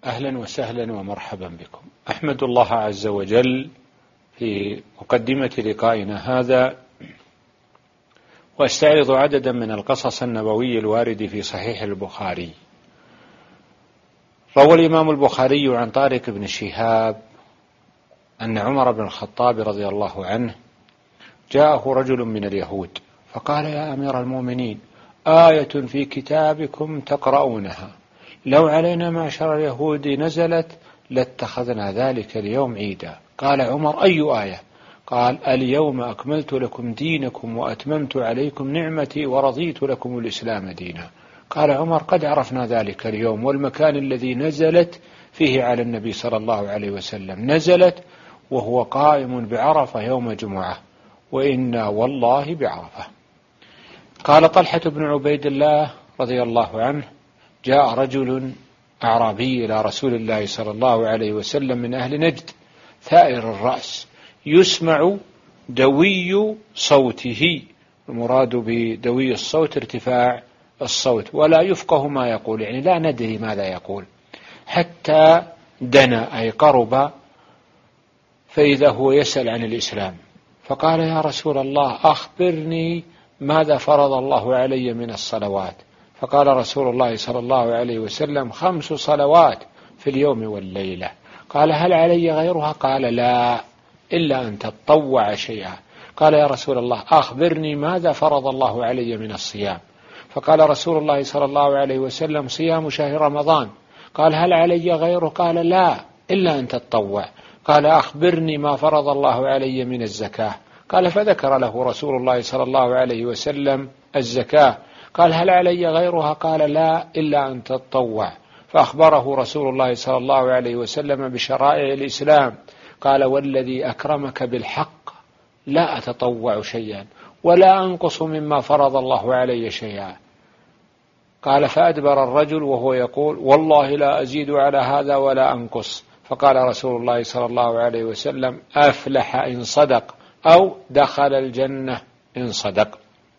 أهلا وسهلا ومرحبا بكم. أحمد الله عز وجل في مقدمة لقائنا هذا، وأستعرض عددا من القصص النبوي الوارد في صحيح البخاري. روى الإمام البخاري عن طارق بن شهاب أن عمر بن الخطاب رضي الله عنه جاءه رجل من اليهود فقال: يا أمير المؤمنين، آية في كتابكم تقرؤونها لو علينا معشر اليهود نزلت لاتخذنا ذلك اليوم عيدا. قال عمر: أي آية؟ قال: اليوم أكملت لكم دينكم وأتممت عليكم نعمتي ورضيت لكم الإسلام دينا. قال عمر: قد عرفنا ذلك اليوم والمكان الذي نزلت فيه على النبي صلى الله عليه وسلم. نزلت وهو قائم بعرفة يوم جمعة، وإنا والله بعرفة. قال طلحة بن عبيد الله رضي الله عنه: جاء رجل أعرابي إلى رسول الله صلى الله عليه وسلم من أهل نجد ثائر الرأس يسمع دوي صوته، المراد بدوي الصوت ارتفاع الصوت، ولا يفقه ما يقول، يعني لا ندري ماذا يقول، حتى دنا أي قرب فإذا هو يسأل عن الإسلام. فقال: يا رسول الله، أخبرني ماذا فرض الله علي من الصلوات؟ فقال رسول الله صلى الله عليه وسلم: 5 صلوات في اليوم والليلة. قال: هل علي غيرها؟ قال: لا، إلا أن تطوع شيئا. قال: يا رسول الله، أخبرني ماذا فرض الله علي من الصيام؟ فقال رسول الله صلى الله عليه وسلم: صيام شهر رمضان. قال: هل علي غيره؟ قال: لا، إلا أن تطوع. قال: أخبرني ما فرض الله علي من الزكاة. قال: فذكر له رسول الله صلى الله عليه وسلم الزكاة. قال: هل علي غيرها؟ قال: لا، إلا أن تطوع. فأخبره رسول الله صلى الله عليه وسلم بشرائع الإسلام. قال: والذي أكرمك بالحق لا أتطوع شيئا ولا أنقص مما فرض الله علي شيئا. قال: فأدبر الرجل وهو يقول: والله لا أزيد على هذا ولا أنقص. فقال رسول الله صلى الله عليه وسلم: أفلح إن صدق، أو دخل الجنة إن صدق.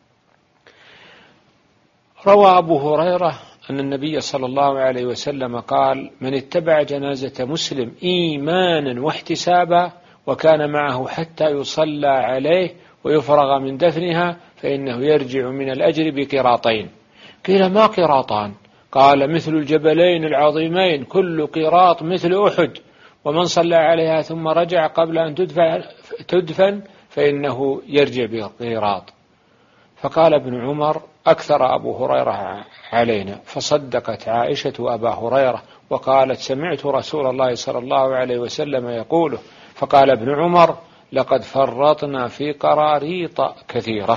روى أبو هريرة أن النبي صلى الله عليه وسلم قال: من اتبع جنازة مسلم إيمانا واحتسابا وكان معه حتى يصلى عليه ويفرغ من دفنها فإنه يرجع من الأجر بقيراطين. قيل: ما قيراطان؟ قال: مثل الجبلين العظيمين، كل قيراط مثل أحد، ومن صلى عليها ثم رجع قبل أن تدفن فإنه يرجع بقيراط. فقال ابن عمر: أكثر أبو هريرة علينا. فصدقت عائشة أبا هريرة وقالت: سمعت رسول الله صلى الله عليه وسلم يقوله. فقال ابن عمر: لقد فرطنا في قراريط كثيرة.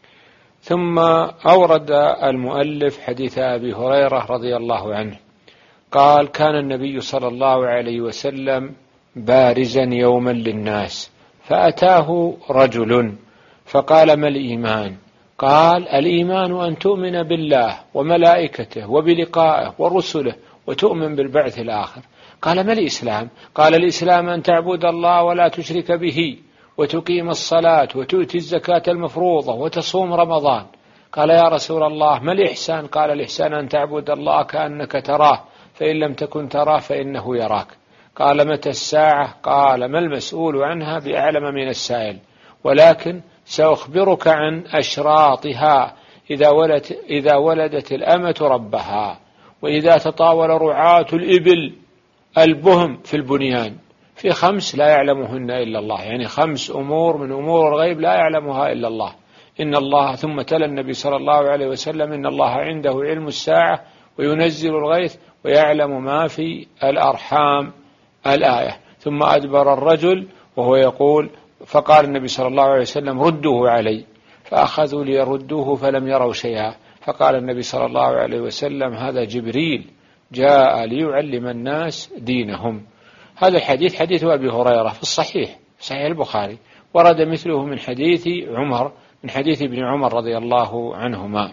ثم أورد المؤلف حديث أبي هريرة رضي الله عنه قال: كان النبي صلى الله عليه وسلم بارزا يوما للناس، فأتاه رجل فقال: ما الإيمان؟ قال: الإيمان أن تؤمن بالله وملائكته وبلقائه ورسله وتؤمن بالبعث الآخر. قال: ما الإسلام؟ قال: الإسلام أن تعبد الله ولا تشرك به وتقيم الصلاة وتؤتي الزكاة المفروضة وتصوم رمضان. قال: يا رسول الله، ما الإحسان؟ قال: الإحسان أن تعبد الله كأنك تراه، فإن لم تكن تراه فإنه يراك. قال: متى الساعة؟ قال: ما المسؤول عنها بأعلم من السائل، ولكن سأخبرك عن أشراطها: إذا ولدت الأمة ربها، وإذا تطاول رعاة الإبل البهم في البنيان، في 5 لا يعلمهن إلا الله، يعني 5 أمور من أمور الغيب لا يعلمها إلا الله. إن الله، ثم تلا النبي صلى الله عليه وسلم: إن الله عنده علم الساعة وينزل الغيث ويعلم ما في الأرحام، الآية. ثم أدبر الرجل وهو يقول، فقال النبي صلى الله عليه وسلم: ردوه علي. فأخذوا ليردوه فلم يروا شيئا. فقال النبي صلى الله عليه وسلم: هذا جبريل جاء ليعلم الناس دينهم. هذا الحديث حديث أبي هريرة في الصحيح، صحيح البخاري، ورد مثله من حديث عمر، من حديث ابن عمر رضي الله عنهما.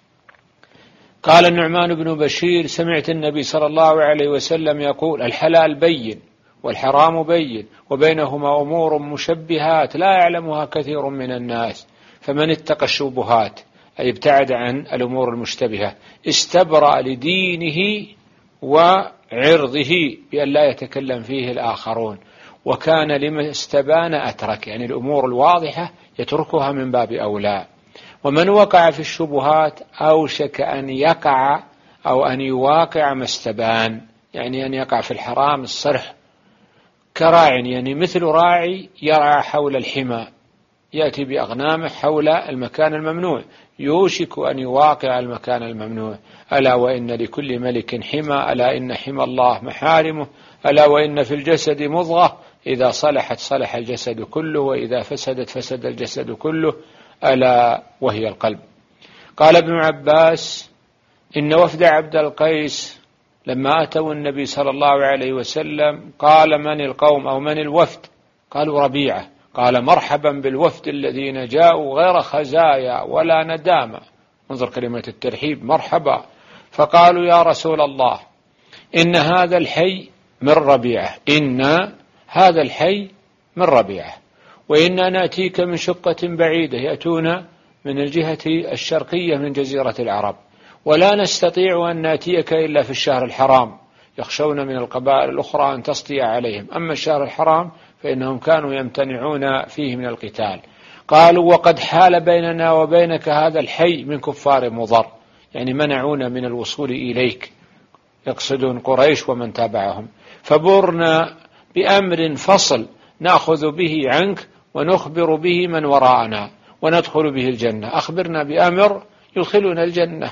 قال النعمان بن بشير: سمعت النبي صلى الله عليه وسلم يقول: الحلال بين والحرام بين وبينهما أمور مشبهات لا يعلمها كثير من الناس، فمن اتقى الشبهات أي ابتعد عن الأمور المشتبهة استبرأ لدينه عرضه بأن لا يتكلم فيه الآخرون، وكان لما استبان أترك، يعني الأمور الواضحة يتركها من باب أولى. ومن وقع في الشبهات أوشك أن يقع أو أن يواقع ما استبان، يعني أن يقع في الحرام الصرح كراع، يعني مثل راعي يرعى حول الحمى، يأتي بأغنامه حول المكان الممنوع، يوشك أن يواقع المكان الممنوع. ألا وإن لكل ملك حمى، ألا إن حمى الله محارمه، ألا وإن في الجسد مضغة إذا صلحت صلح الجسد كله، وإذا فسدت فسد الجسد كله، ألا وهي القلب. قال ابن عباس: إن وفد عبد القيس لما أتوا النبي صلى الله عليه وسلم قال: من القوم أو من الوفد؟ قالوا: ربيعة. قال: مرحبا بالوفد الذين جاءوا غير خزايا ولا ندامة. انظر كلمة الترحيب، مرحبا. فقالوا: يا رسول الله، إن هذا الحي من ربيعة، إن هذا الحي من ربيعة، وإنا نأتيك من شقة بعيدة، يأتون من الجهة الشرقية من جزيرة العرب، ولا نستطيع أن نأتيك إلا في الشهر الحرام، يخشون من القبائل الأخرى أن تسطي عليهم، أما الشهر الحرام فإنهم كانوا يمتنعون فيه من القتال. قالوا: وقد حال بيننا وبينك هذا الحي من كفار مضر، يعني منعونا من الوصول إليك، يقصدون قريش ومن تابعهم، فبرنا بأمر فصل نأخذ به عنك ونخبر به من وراءنا وندخل به الجنة، أخبرنا بأمر يدخلنا الجنة.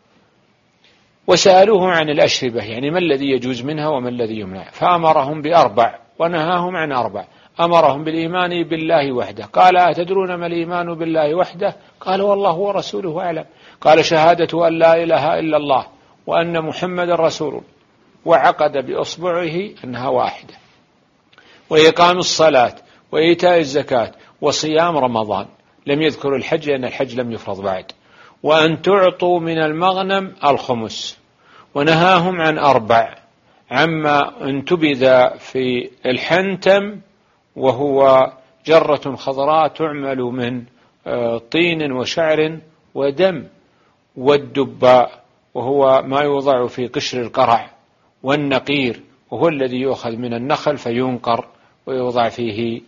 وسألوه عن الأشربة، يعني ما الذي يجوز منها وما الذي يمنع، فأمرهم ب4 ونهاهم عن 4. أمرهم بالإيمان بالله وحده. قال: أتدرون ما الإيمان بالله وحده؟ قال: والله ورسوله أعلم. قال: شهادة أن لا إله إلا الله وأن محمد رسول الله، وعقد بأصبعه أنها واحدة، وإقام الصلاة وإيتاء الزكاة وصيام رمضان، لم يذكر الحج لأن الحج لم يفرض بعد، وأن تعطوا من المغنم الخمس. ونهاهم عن 4: عما انتبذ في الحنتم، وهو جرة خضراء تعمل من طين وشعر ودم، والدباء وهو ما يوضع في قشر القرع، والنقير وهو الذي يؤخذ من النخل فينقر ويوضع فيه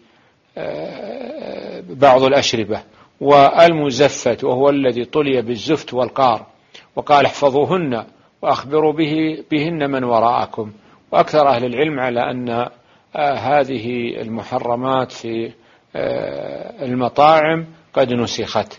بعض الأشربة، والمزفت وهو الذي طلي بالزفت والقار. وقال: احفظوهن وأخبروا بهن من وراءكم. وأكثر أهل العلم على أن هذه المحرمات في المطاعم قد نسخت.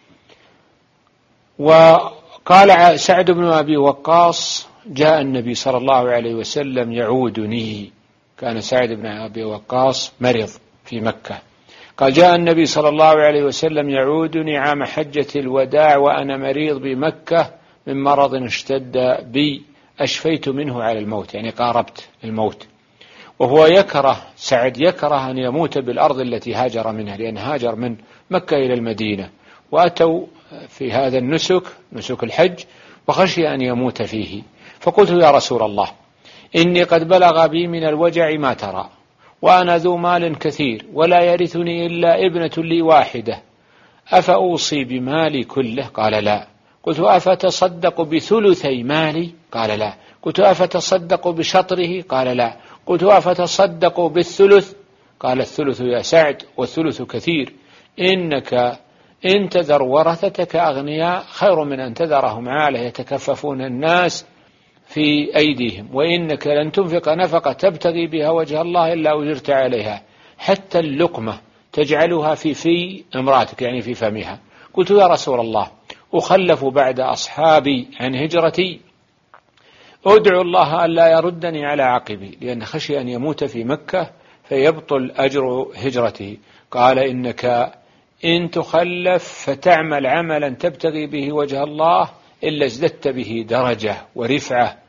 وقال سعد بن أبي وقاص: جاء النبي صلى الله عليه وسلم يعودني. كان سعد بن أبي وقاص مرض في مكة، قال: جاء النبي صلى الله عليه وسلم يعودني عام حجة الوداع وأنا مريض بمكة من مرض اشتد بي أشفيت منه على الموت، يعني قاربت الموت. وهو يكره، سعد يكره أن يموت بالأرض التي هاجر منها، لأن هاجر من مكة إلى المدينة، وأتوا في هذا النسك، نسك الحج، وخشي أن يموت فيه. فقلت: يا رسول الله، إني قد بلغ بي من الوجع ما ترى، وأنا ذو مال كثير، ولا يرثني إلا ابنة لي واحدة، أفأوصي بمالي كله؟ قال: لا. قلت: أفتصدق بثلثي مالي؟ قال: لا. قلت: أفتصدق بشطره؟ قال: لا. قلت: أفتصدق بالثلث؟ قال: الثلث يا سعد، والثلث كثير، إنك إن تذر ورثتك أغنياء خير من أن تذرهم عالة يتكففون الناس في أيديهم، وإنك لن تنفق نفقة تبتغي بها وجه الله إلا أجرت عليها، حتى اللقمة تجعلها في امرأتك، يعني في فمها. قلت: يا رسول الله، أخلف بعد أصحابي عن هجرتي، أدعو الله ألا يردني على عقبي، لأن خشي أن يموت في مكة فيبطل أجر هجرته. قال: إنك إن تخلف فتعمل عملا تبتغي به وجه الله إلا ازددت به درجة ورفعة،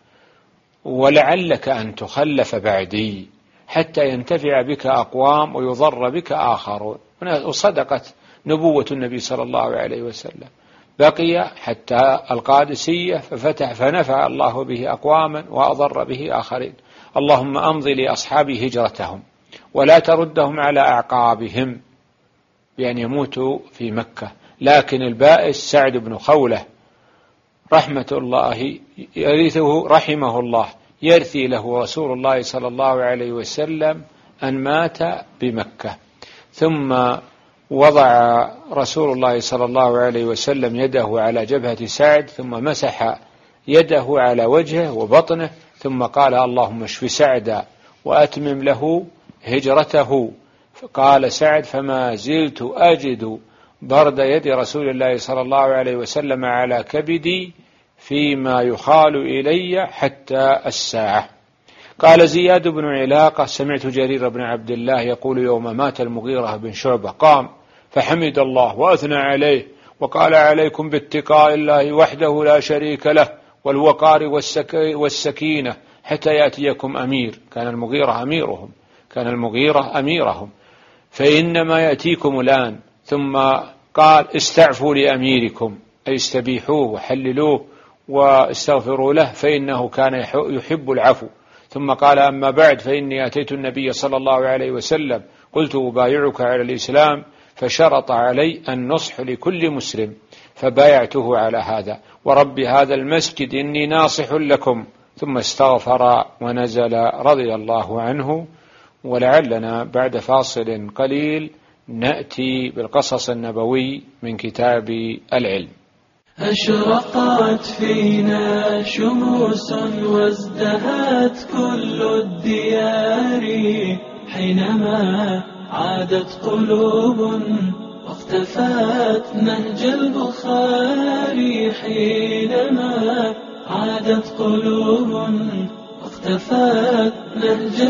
ولعلك أن تخلف بعدي حتى ينتفع بك أقوام ويضر بك آخرون. وصدقت نبوة النبي صلى الله عليه وسلم. بقي حتى القادسية ففتح فنفع الله به أقواما وأضر به آخرين. اللهم أمضي لأصحابي هجرتهم ولا تردهم على أعقابهم بأن يموتوا في مكة. لكن البائس سعد بن خولة رحمة الله يرثه رحمه الله يرثي له رسول الله صلى الله عليه وسلم أن مات بمكة. ثم وضع رسول الله صلى الله عليه وسلم يده على جبهة سعد، ثم مسح يده على وجهه وبطنه، ثم قال اللهم اشف سعدا وأتمم له هجرته. فقال سعد فما زلت أجد برد يد رسول الله صلى الله عليه وسلم على كبدي فيما يخال إلي حتى الساعة. قال زياد بن علاقة سمعت جرير بن عبد الله يقول يوم مات المغيرة بن شعبة قام فحمد الله وأثنى عليه وقال عليكم باتقاء الله وحده لا شريك له والوقار والسكينة حتى يأتيكم أمير. كان المغيرة أميرهم فإنما يأتيكم الآن. ثم قال استعفوا لأميركم أي استبيحوه وحللوه واستغفروا له فإنه كان يحب العفو. ثم قال أما بعد فإني أتيت النبي صلى الله عليه وسلم قلت أبايعك على الإسلام فشرط علي النصح لكل مسلم فبايعته على هذا ورب هذا المسجد إني ناصح لكم. ثم استغفر ونزل رضي الله عنه. ولعلنا بعد فاصل قليل نأتي بالقصص النبوي من كتاب العلم. أشرقت فينا شموس وازدهت كل الديار حينما عادت قلوب واختفت نهج البخاري. حينما عادت قلوب واختفت نهج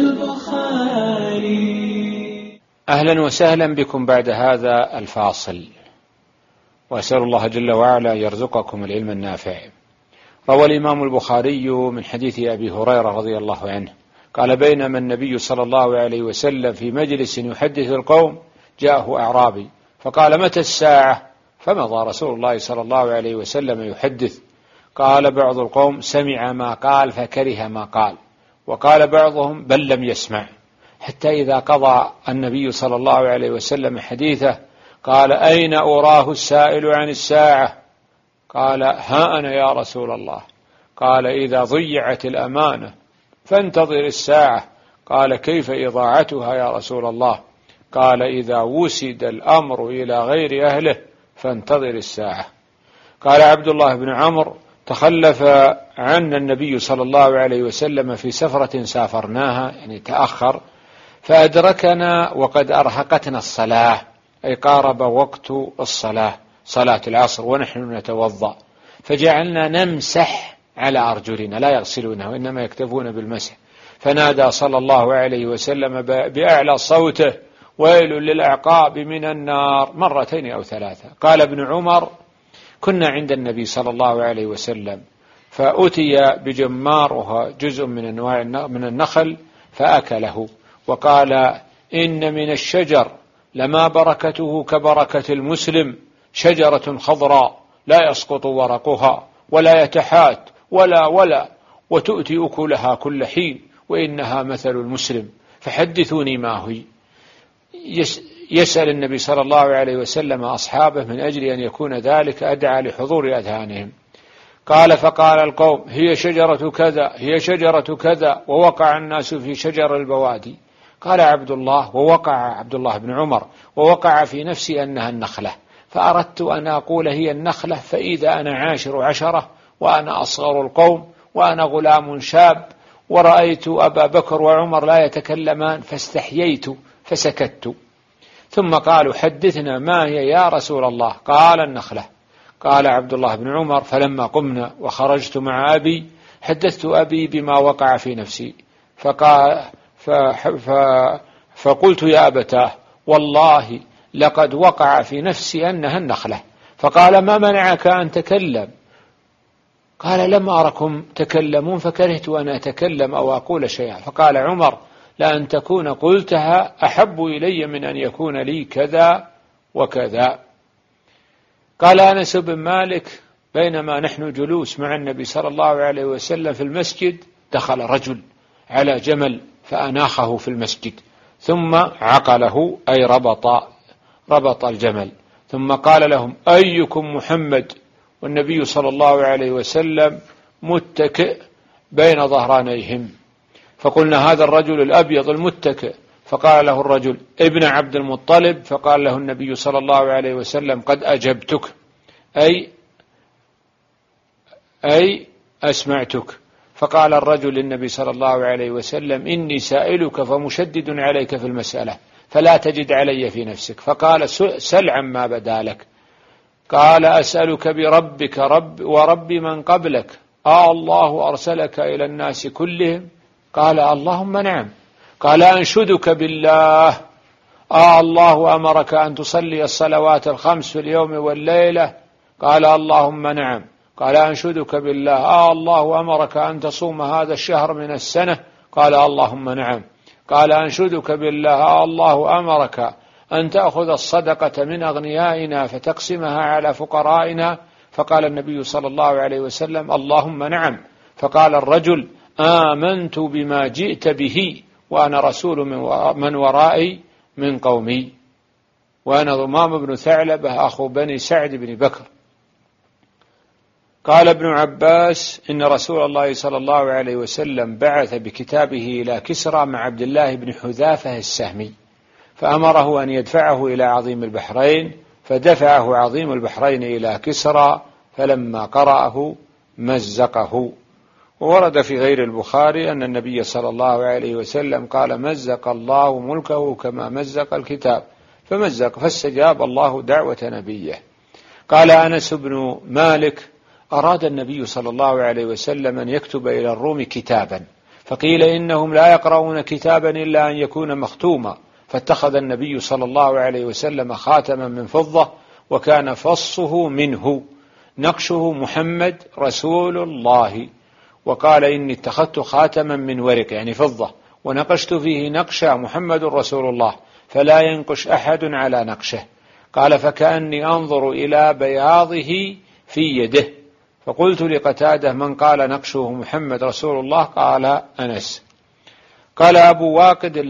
البخاري. أهلا وسهلا بكم بعد هذا الفاصل، وأسأل الله جل وعلا يرزقكم العلم النافع. روى الإمام البخاري من حديث أبي هريرة رضي الله عنه قال بينما النبي صلى الله عليه وسلم في مجلس يحدث القوم جاءه أعرابي فقال متى الساعة؟ فمضى رسول الله صلى الله عليه وسلم يحدث. قال بعض القوم سمع ما قال فكره ما قال، وقال بعضهم بل لم يسمع، حتى إذا قضى النبي صلى الله عليه وسلم حديثه قال أين أراه السائل عن الساعة؟ قال ها أنا يا رسول الله. قال إذا ضيعت الأمانة فانتظر الساعة. قال كيف إضاعتها يا رسول الله؟ قال إذا وسد الأمر إلى غير أهله فانتظر الساعة. قال عبد الله بن عمرو تخلف عنا النبي صلى الله عليه وسلم في سفرة سافرناها، يعني تأخر، فأدركنا وقد أرهقتنا الصلاة، أي قارب وقت الصلاة صلاة العصر ونحن نتوضأ، فجعلنا نمسح على أرجلنا لا يغسلونها وإنما يكتفون بالمسح. فنادى صلى الله عليه وسلم بأعلى صوته ويل للأعقاب من النار مرتين أو ثلاثة. قال ابن عمر كنا عند النبي صلى الله عليه وسلم فأتي بجمار وهو جزء من النخل فأكله، وقال إن من الشجر لما بركته كبركة المسلم، شجرة خضراء لا يسقط ورقها ولا يتحات ولا وتؤتي أكلها كل حين وإنها مثل المسلم، فحدثوني ما هي. يسأل النبي صلى الله عليه وسلم أصحابه من أجل أن يكون ذلك أدعى لحضور أذهانهم. فقال القوم هي شجرة كذا هي شجرة كذا، ووقع الناس في شجر البوادي. قال عبد الله بن عمر ووقع في نفسي أنها النخلة، فأردت أن أقول هي النخلة، فإذا أنا 10 وأنا أصغر القوم وأنا غلام شاب، ورأيت أبا بكر وعمر لا يتكلمان فاستحييت فسكت. ثم قالوا حدثنا ما هي يا رسول الله؟ قال النخلة. قال عبد الله بن عمر فلما قمنا وخرجت مع أبي حدثت أبي بما وقع في نفسي، فقلت يا أبتاه والله لقد وقع في نفسي أنها النخلة. فقال ما منعك أن تكلم؟ قال لم أركم تكلمون فكرهت أن أتكلم أو أقول شيئا. فقال عمر لأن تكون قلتها أحب إلي من أن يكون لي كذا وكذا. قال أنس بن مالك بينما نحن جلوس مع النبي صلى الله عليه وسلم في المسجد دخل رجل على جمل فأناخه في المسجد، ثم عقله أي ربط الجمل، ثم قال لهم أيكم محمد؟ والنبي صلى الله عليه وسلم متكئ بين ظهرانيهم. فقلنا هذا الرجل الأبيض المتكئ، فقال له الرجل ابن عبد المطلب، فقال له النبي صلى الله عليه وسلم قد أجبتك، أي أسمعتك. فقال الرجل للنبي صلى الله عليه وسلم إني سائلك فمشدد عليك في المسألة فلا تجد علي في نفسك. فقال سل عما بدا لك. قال أسألك بربك ورب من قبلك الله أرسلك إلى الناس كلهم؟ قال اللهم نعم. قال أنشدك بالله الله أمرك أن تصلي الصلوات الخمس في اليوم والليلة؟ قال اللهم نعم. قال أنشدك بالله الله أمرك أن تصوم هذا الشهر من السنة؟ قال اللهم نعم. قال أنشدك بالله الله أمرك أن تأخذ الصدقة من أغنيائنا فتقسمها على فقرائنا؟ فقال النبي صلى الله عليه وسلم اللهم نعم. فقال الرجل آمنت بما جئت به وأنا رسول من ورائي من قومي، وأنا ضمام بن ثعلبة أخو بني سعد بن بكر. قال ابن عباس إن رسول الله صلى الله عليه وسلم بعث بكتابه إلى كسرى مع عبد الله بن حذافة السهمي، فأمره أن يدفعه إلى عظيم البحرين، فدفعه عظيم البحرين إلى كسرى، فلما قرأه مزقه. وورد في غير البخاري أن النبي صلى الله عليه وسلم قال مزق الله ملكه كما مزق الكتاب، فمزق فاستجاب الله دعوة نبيه. قال أنس بن مالك أراد النبي صلى الله عليه وسلم أن يكتب إلى الروم كتابا، فقيل إنهم لا يقرؤون كتابا إلا أن يكون مختوما، فاتخذ النبي صلى الله عليه وسلم خاتما من فضة وكان فصه منه نقشه محمد رسول الله، وقال إني اتخذت خاتما من ورق يعني فضة ونقشت فيه نقشة محمد رسول الله فلا ينقش أحد على نقشه. قال فكأني أنظر إلى بياضه في يده. فقلت لقتادة من قال نقشه محمد رسول الله؟ قال أنس. قال أبو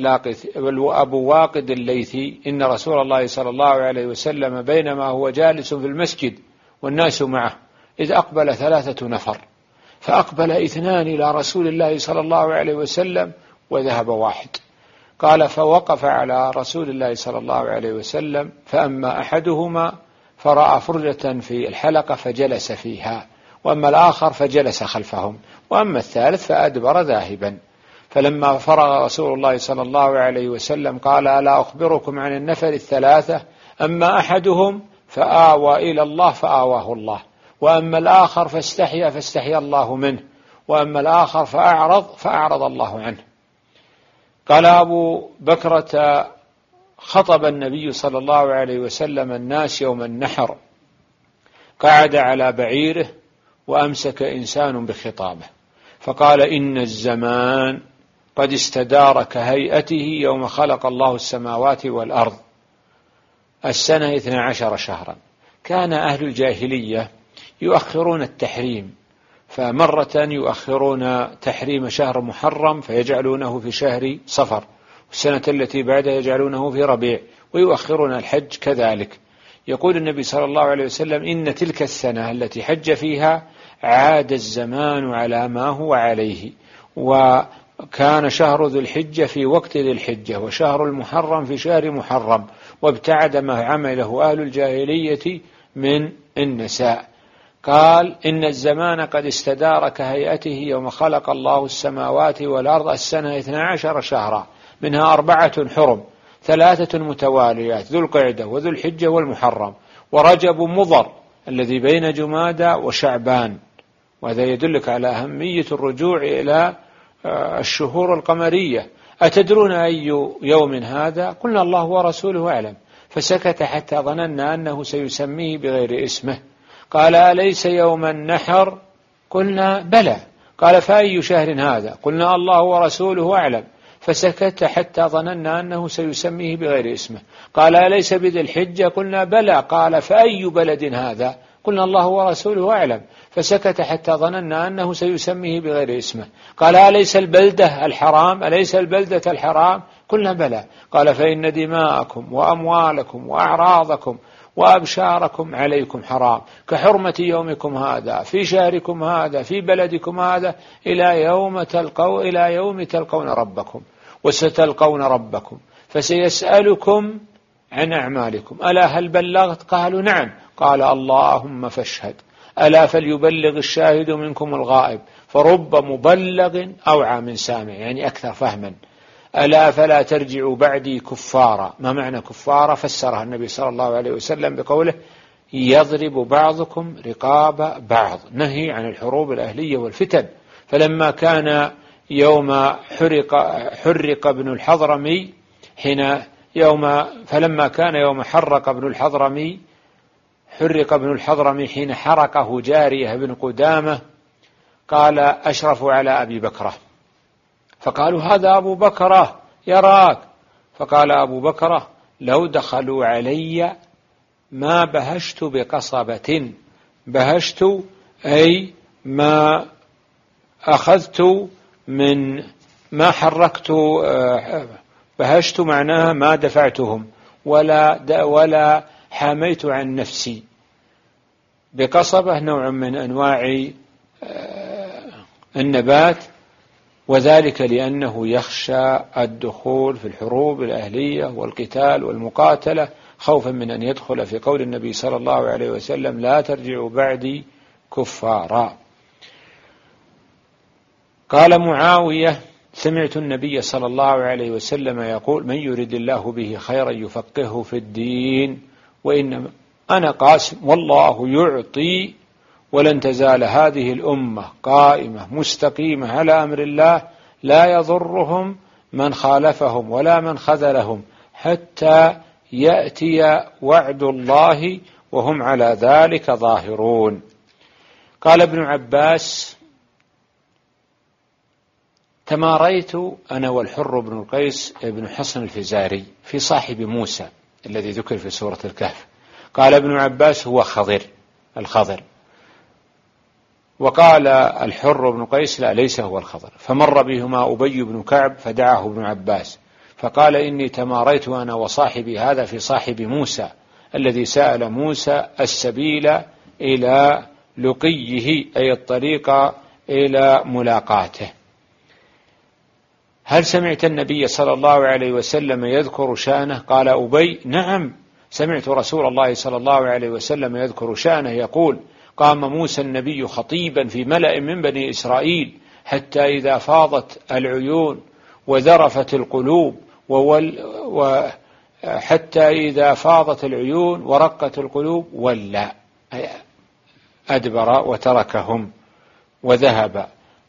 واقد الليثي إن رسول الله صلى الله عليه وسلم بينما هو جالس في المسجد والناس معه إذ أقبل 3 نفر، فأقبل 2 إلى رسول الله صلى الله عليه وسلم وذهب 1. قال فوقف على رسول الله صلى الله عليه وسلم، فأما أحدهما فرأى فرجة في الحلقة فجلس فيها، وأما الآخر فجلس خلفهم، وأما الثالث فأدبر ذاهبا. فلما فرغ رسول الله صلى الله عليه وسلم قال ألا أخبركم عن النفر 3؟ أما أحدهم فآوى إلى الله فآواه الله، وأما الآخر فاستحيا الله منه، وأما الآخر فأعرض الله عنه. قال أبو بكرة خطب النبي صلى الله عليه وسلم الناس يوم النحر، قعد على بعيره وأمسك إنسان بخطابه فقال إن الزمان قد استدار كهيئته يوم خلق الله السماوات والأرض، السنة 12 شهرا. كان أهل الجاهلية يؤخرون التحريم، فمرة يؤخرون تحريم شهر محرم فيجعلونه في شهر صفر، والسنة التي بعدها يجعلونه في ربيع، ويؤخرون الحج كذلك. يقول النبي صلى الله عليه وسلم إن تلك السنة التي حج فيها عاد الزمان على ما هو عليه، وكان شهر ذو الحجة في وقت ذي الحجة، وشهر المحرم في شهر محرم، وابتعد ما عمله أهل الجاهلية من النساء. قال إن الزمان قد استدار كهيئته يوم خلق الله السماوات والأرض، السنة 12 شهرا، منها 4 حرم، 3 متواليات، ذو القعدة وذو الحجة والمحرم، ورجب مضر الذي بين جمادى وشعبان. وهذا يدلك على أهمية الرجوع إلى الشهور القمرية. أتدرون أي يوم هذا؟ قلنا الله ورسوله أعلم. فسكت حتى ظننا أنه سيسميه بغير اسمه. قال أليس يوم النحر؟ قلنا بلى. قال فأي شهر هذا؟ قلنا الله ورسوله أعلم. فسكت حتى ظننا أنه سيسميه بغير اسمه. قال أليس بذي الحجة؟ قلنا بلى. قال فأي بلد هذا؟ قلنا الله ورسوله أعلم. فسكت حتى ظننا أنه سيسميه بغير اسمه. قال أليس البلدة الحرام؟ أليس البلدة الحرام؟ قلنا بلى. قال فإن دماءكم وأموالكم وأعراضكم وأبشاركم عليكم حرام كحرمة يومكم هذا في شهركم هذا في بلدكم هذا إلى يوم تلقون ربكم وستلقون ربكم فسيسألكم عن أعمالكم ألا هل بلغت؟ قالوا نعم. قال اللهم فاشهد ألا فليبلغ الشاهد منكم الغائب فرب مبلغ أوعى من سامع، يعني أكثر فهما. ألا فلا ترجعوا بعدي كفارا. ما معنى كفارا؟ فسرها النبي صلى الله عليه وسلم بقوله يضرب بعضكم رقاب بعض، نهي عن الحروب الأهلية والفتن. فلما كان يوم حرق ابن الحضرمي فلما كان يوم حرق ابن الحضرمي حين حرقه جارية بن قدامة قال أشرفوا على أبي بكرة، فقالوا هذا أبو بكرة يراك، فقال أبو بكرة لو دخلوا علي ما بهشت بقصبة، بهشت أي ما أخذت من ما حركت، بهشت معناها ما دفعتهم ولا حاميت عن نفسي. بقصبة نوع من أنواع النبات، وذلك لأنه يخشى الدخول في الحروب الأهلية والقتال والمقاتلة خوفا من أن يدخل في قول النبي صلى الله عليه وسلم لا ترجعوا بعدي كفارا. قال معاوية سمعت النبي صلى الله عليه وسلم يقول من يرد الله به خيرا يفقهه في الدين، وإنما أنا قاسم والله يعطي، ولن تزال هذه الأمة قائمة مستقيمة على أمر الله لا يضرهم من خالفهم ولا من خذلهم حتى يأتي وعد الله وهم على ذلك ظاهرون. قال ابن عباس تماريت أنا والحر بن القيس بن حصن الفزاري في صاحب موسى الذي ذكر في سورة الكهف. قال ابن عباس هو الخضر، وقال الحر بن قيس لا ليس هو الخضر. فمر بهما أبي بن كعب فدعاه ابن عباس فقال إني تماريت أنا وصاحبي هذا في صاحب موسى الذي سأل موسى السبيل إلى لقيه أي الطريق إلى ملاقاته. هل سمعت النبي صلى الله عليه وسلم يذكر شأنه؟ قال أبي نعم سمعت رسول الله صلى الله عليه وسلم يذكر شأنه يقول قام موسى النبي خطيبا في ملأ من بني إسرائيل حتى إذا فاضت العيون وذرفت القلوب حتى إذا فاضت العيون ورقت القلوب ولى أدبر وتركهم وذهب.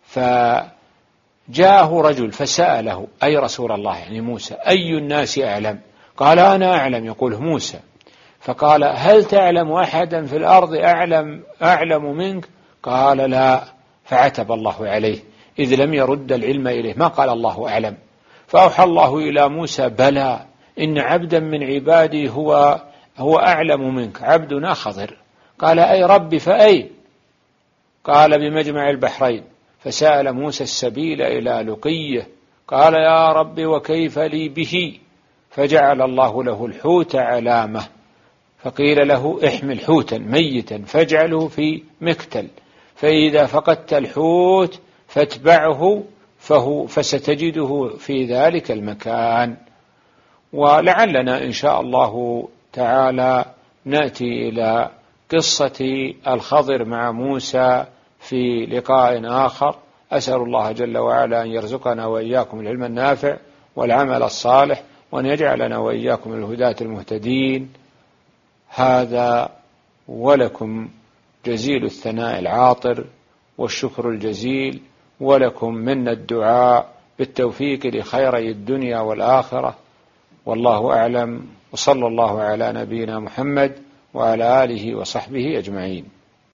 فجاءه رجل فسأله أي رسول الله يعني موسى أي الناس أعلم؟ قال أنا أعلم يقول موسى. فقال هل تعلم أحدا في الأرض أعلم منك؟ قال لا. فعتب الله عليه إذ لم يرد العلم إليه، ما قال الله أعلم. فأوحى الله إلى موسى بلى إن عبدا من عبادي هو أعلم منك عبدنا خضر. قال أي ربي فأي؟ قال بمجمع البحرين. فسأل موسى السبيل إلى لقيه قال يا رب وكيف لي به؟ فجعل الله له الحوت علامة، فقيل له احمل حوتا ميتا فاجعله في مكتل، فإذا فقدت الحوت فاتبعه فستجده في ذلك المكان. ولعلنا إن شاء الله تعالى نأتي إلى قصة الخضر مع موسى في لقاء آخر. أسأل الله جل وعلا أن يرزقنا وإياكم العلم النافع والعمل الصالح، وأن يجعلنا وإياكم الهداة المهتدين. هذا ولكم جزيل الثناء العاطر والشكر الجزيل، ولكم منا الدعاء بالتوفيق لخيري الدنيا والآخرة، والله أعلم، وصلى الله على نبينا محمد وعلى آله وصحبه أجمعين.